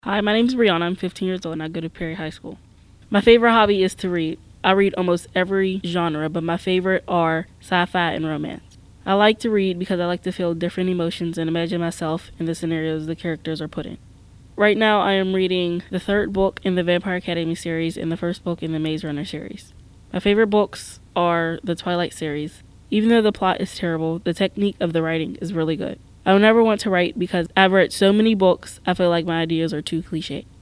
Hi, my name is Brianna. I'm 15 years old and I go to Perry High School. My favorite hobby is to read. I read almost every genre, but my favorite are sci-fi and romance. I like to read because I like to feel different emotions and imagine myself in the scenarios the characters are put in. Right now, I am reading the third book in the Vampire Academy series and the first book in the Maze Runner series. My favorite books are the Twilight series. Even though the plot is terrible, the technique of the writing is really good. I will never want to write because I've read so many books, I feel like my ideas are too cliche.